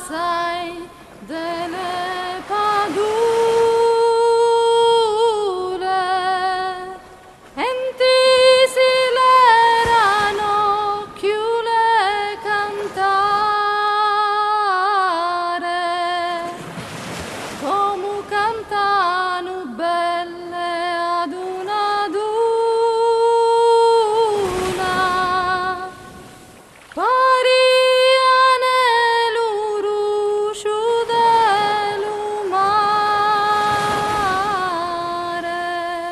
sai delle padule enti si l'erano chiule cantare come cantano belle ad una duna pariane l'uruscio del mare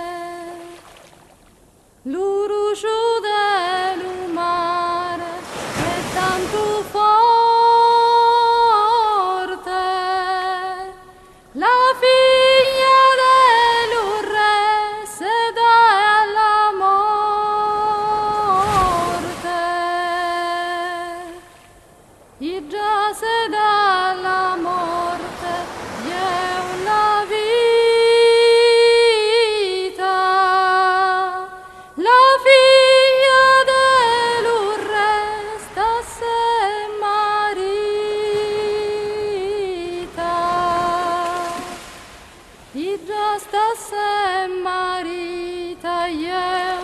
l'uruscio del mare è tanto forte la figlia dell'urre se dà alla morte i già se dà alla morte è una vita la figlia dell'urre sta se marita i già sta se marita io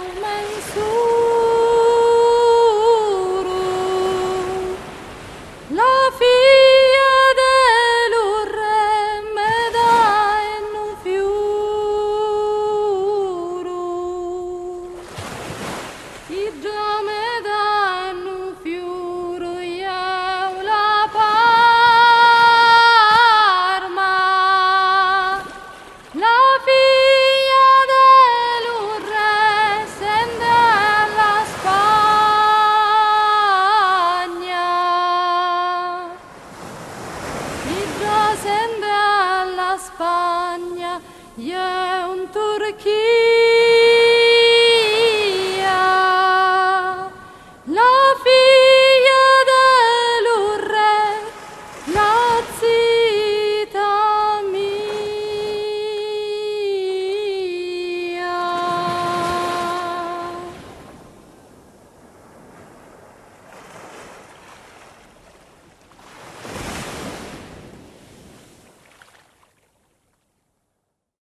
mensuru la figlia dell'urre me dà in un fiuru i già me dà in un fiuru io la Parma la figlia dell'urre scende alla Spagna il già scende alla Spagna io un turchino